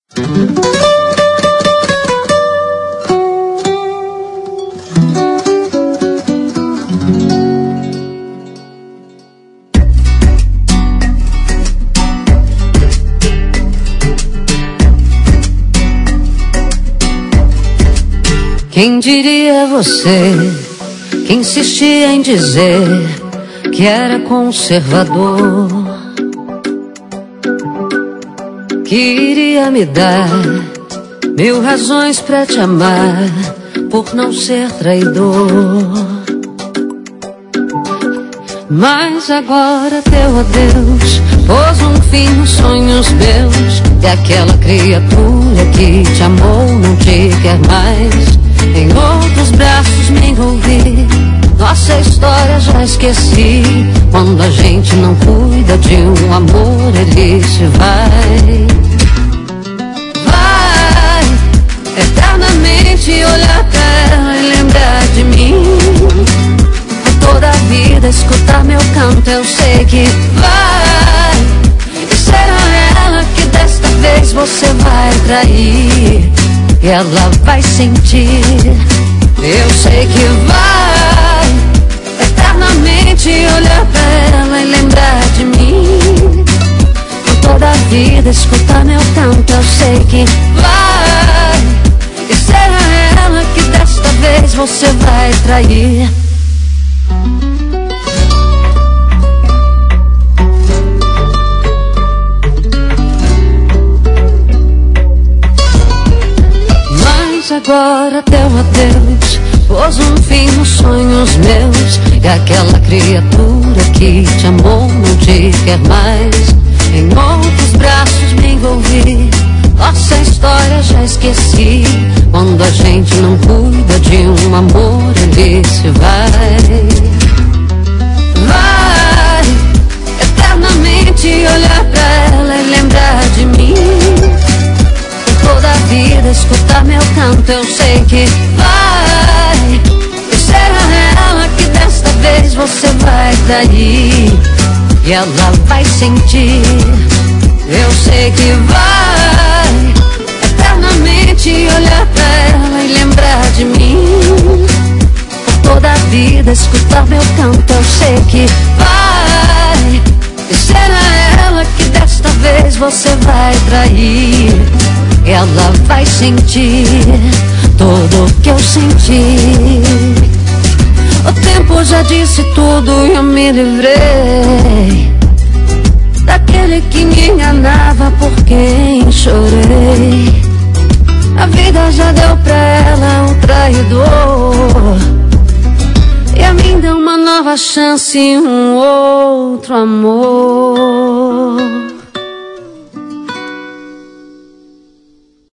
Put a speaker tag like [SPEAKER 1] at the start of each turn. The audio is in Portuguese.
[SPEAKER 1] Quem diria você que insistia em dizer que era conservador, que iria me dar 1000 razões pra te amar por não ser traidor. Mas agora teu adeus pôs um fim nos sonhos meus, e aquela criatura que te amou não te quer mais. Em outros braços me envolvi, nossa história já esqueci. Quando a gente não cuida de um amor, ele se vai. Vai eternamente olhar pra ela e lembrar de mim. Por toda a vida escutar meu canto, eu sei que vai. E será ela que desta vez você vai trair, e ela vai sentir, eu sei que vai eternamente olhar pra ela e lembrar de mim. Por toda a vida escutar meu canto, eu sei que vai. E será ela que desta vez você vai trair. Agora teu adeus pôs um fim nos sonhos meus, e aquela criatura que te amou não te quer mais. Em outros braços me envolvi, nossa história já esqueci. Quando a gente não cuida de um amor, ele se vai. Vai eternamente olhar pra ela e lembrar de mim. Toda a vida escutar meu canto, eu sei que vai. E será ela que desta vez você vai trair, e ela vai sentir, eu sei que vai eternamente olhar pra ela e lembrar de mim. Por toda a vida escutar meu canto, eu sei que vai. E será ela que desta vez você vai trair, e ela vai sentir tudo o que eu senti. O tempo já disse tudo e eu me livrei daquele que me enganava, por quem chorei. A vida já deu pra ela um traidor, e a mim deu uma nova chance e um outro amor.